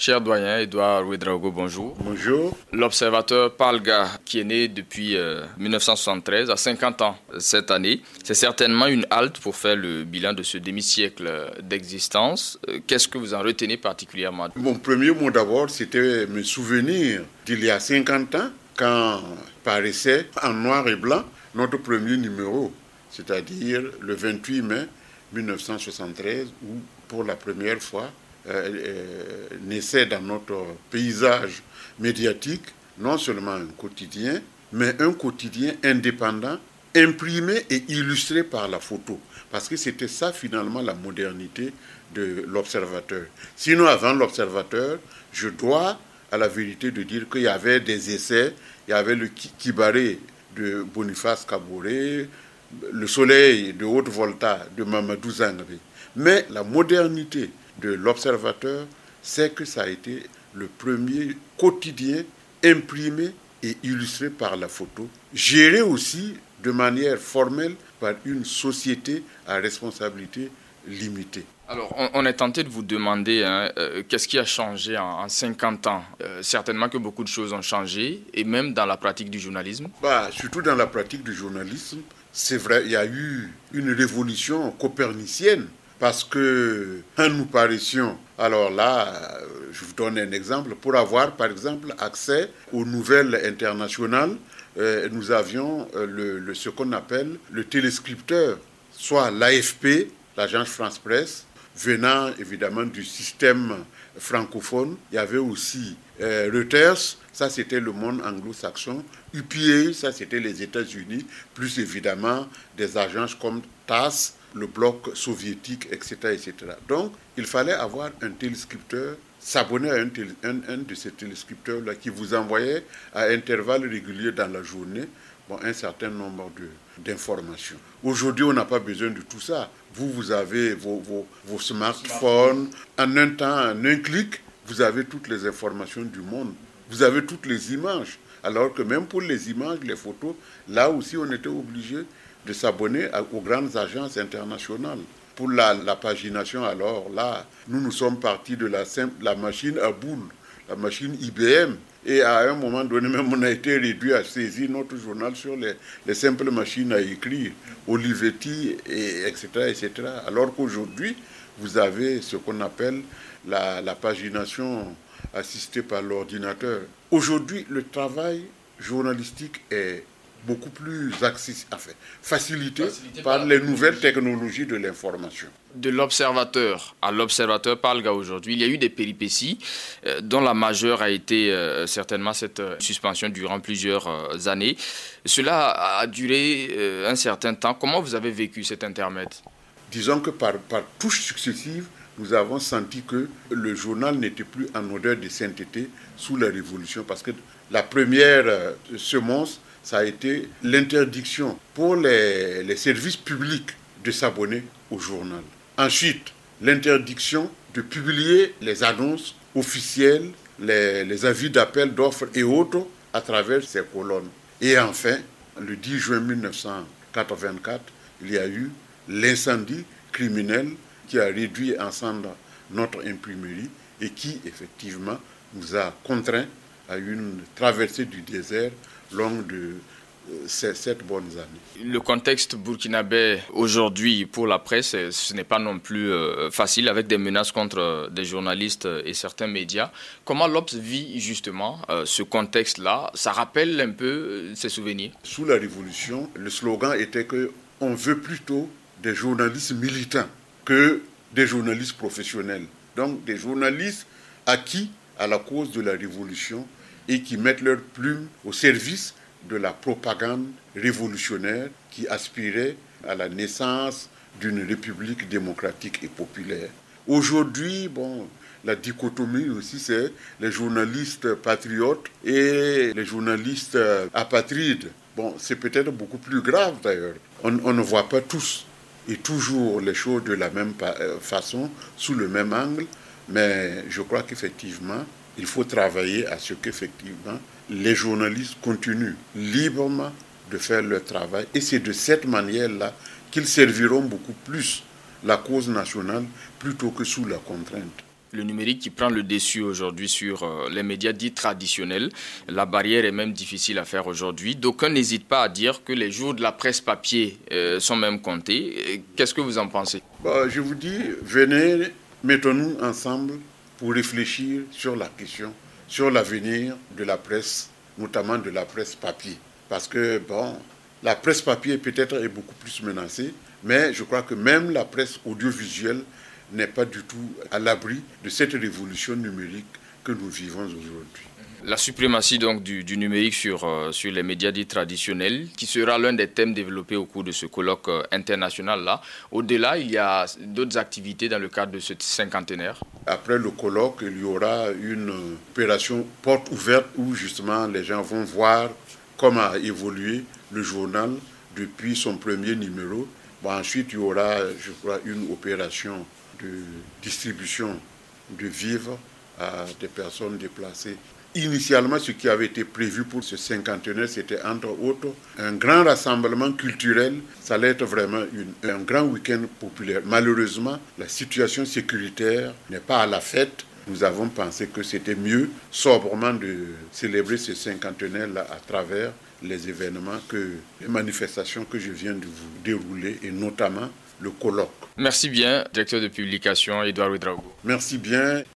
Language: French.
Cher doyen Edouard Ouedraogo, bonjour. Bonjour. L'observateur Palga, qui est né depuis 1973, a 50 ans cette année. C'est certainement une halte pour faire le bilan de ce demi-siècle d'existence. Qu'est-ce que vous en retenez particulièrement? Mon premier mot d'abord, c'était me souvenir d'il y a 50 ans, quand paraissait en noir et blanc notre premier numéro, c'est-à-dire le 28 mai 1973, où pour la première fois, naissait dans notre paysage médiatique non seulement un quotidien, mais un quotidien indépendant, imprimé et illustré par la photo. Parce que c'était ça finalement la modernité de l'observateur. Sinon, avant l'observateur, je dois à la vérité de dire qu'il y avait des essais, il y avait le Kibaré de Boniface Kaboré, le Soleil de Haute-Volta de Mamadou Zangri. Mais la modernité de l'observateur, c'est que ça a été le premier quotidien imprimé et illustré par la photo, géré aussi de manière formelle par une société à responsabilité limitée. Alors, on est tenté de vous demander qu'est-ce qui a changé en 50 ans. Certainement que beaucoup de choses ont changé, et même dans la pratique du journalisme. Surtout dans la pratique du journalisme, c'est vrai, il y a eu une révolution copernicienne. Parce que quand nous paraissions, alors là, je vous donne un exemple, pour avoir par exemple accès aux nouvelles internationales, nous avions ce qu'on appelle le téléscripteur, soit l'AFP, l'agence France-Presse, venant évidemment du système francophone. Il y avait aussi Reuters, ça c'était le monde anglo-saxon, UPA, ça c'était les États-Unis, plus évidemment des agences comme TASS, le bloc soviétique, etc., etc. Donc, il fallait avoir un téléscripteur, s'abonner à un de ces téléscripteurs-là qui vous envoyait à intervalles réguliers dans la journée un certain nombre d'informations. Aujourd'hui, on n'a pas besoin de tout ça. Vous avez vos smartphones. En un temps, en un clic, vous avez toutes les informations du monde. Vous avez toutes les images. Alors que même pour les images, les photos, là aussi, on était obligé de s'abonner aux grandes agences internationales. Pour la pagination, alors là, nous sommes partis de la machine à boules, la machine IBM. Et à un moment donné, même on a été réduit à saisir notre journal sur les simples machines à écrire, Olivetti, etc., etc. Alors qu'aujourd'hui, vous avez ce qu'on appelle la pagination assistée par l'ordinateur. Aujourd'hui, le travail journalistique est beaucoup plus facilité par les nouvelles technologies de l'information. De l'observateur à l'observateur Palga aujourd'hui, il y a eu des péripéties dont la majeure a été certainement cette suspension durant plusieurs années. Cela a duré un certain temps. Comment vous avez vécu cet intermède? Disons que par touches successives, nous avons senti que le journal n'était plus en odeur de sainteté sous la Révolution, parce que la première semence, ça a été l'interdiction pour les services publics de s'abonner au journal. Ensuite, l'interdiction de publier les annonces officielles, les avis d'appel, d'offres et autres à travers ces colonnes. Et enfin, le 10 juin 1984, il y a eu l'incendie criminel qui a réduit en cendres notre imprimerie et qui, effectivement, nous a contraints à une traversée du désert longue de 7 bonnes années. Le contexte burkinabé aujourd'hui pour la presse, ce n'est pas non plus facile, avec des menaces contre des journalistes et certains médias. Comment l'Obs vit justement ce contexte-là? Ça rappelle un peu ses souvenirs? Sous la Révolution, le slogan était qu'on veut plutôt des journalistes militants que des journalistes professionnels. Donc des journalistes acquis à la cause de la Révolution et qui mettent leur plume au service de la propagande révolutionnaire qui aspirait à la naissance d'une république démocratique et populaire. Aujourd'hui, la dichotomie aussi, c'est les journalistes patriotes et les journalistes apatrides. C'est peut-être beaucoup plus grave d'ailleurs. On ne voit pas tous et toujours les choses de la même façon, sous le même angle, mais je crois qu'effectivement, il faut travailler à ce qu'effectivement les journalistes continuent librement de faire leur travail. Et c'est de cette manière-là qu'ils serviront beaucoup plus la cause nationale plutôt que sous la contrainte. le numérique qui prend le dessus aujourd'hui sur les médias dits traditionnels. La barrière est même difficile à faire aujourd'hui. D'aucuns n'hésitent pas à dire que les jours de la presse papier sont même comptés. Qu'est-ce que vous en pensez? Je vous dis, venez, mettons-nous ensemble pour réfléchir sur la question, sur l'avenir de la presse, notamment de la presse papier. Parce que, la presse papier peut-être est beaucoup plus menacée, mais je crois que même la presse audiovisuelle n'est pas du tout à l'abri de cette révolution numérique que nous vivons aujourd'hui. La suprématie donc du numérique sur les médias dits traditionnels, qui sera l'un des thèmes développés au cours de ce colloque international-là. Au-delà, il y a d'autres activités dans le cadre de ce cinquantenaire. Après le colloque, il y aura une opération porte ouverte où justement les gens vont voir comment a évolué le journal depuis son premier numéro. Ensuite, il y aura, je crois, une opération de distribution de vivres à des personnes déplacées. Initialement, ce qui avait été prévu pour ce cinquantenaire, c'était entre autres un grand rassemblement culturel. Ça allait être vraiment un grand week-end populaire. Malheureusement, la situation sécuritaire n'est pas à la fête. Nous avons pensé que c'était mieux, sobrement, de célébrer ce cinquantenaire-là à travers les événements, les manifestations que je viens de vous dérouler, et notamment le colloque. Merci bien, directeur de publication, Edouard Ouedraogo. Merci bien.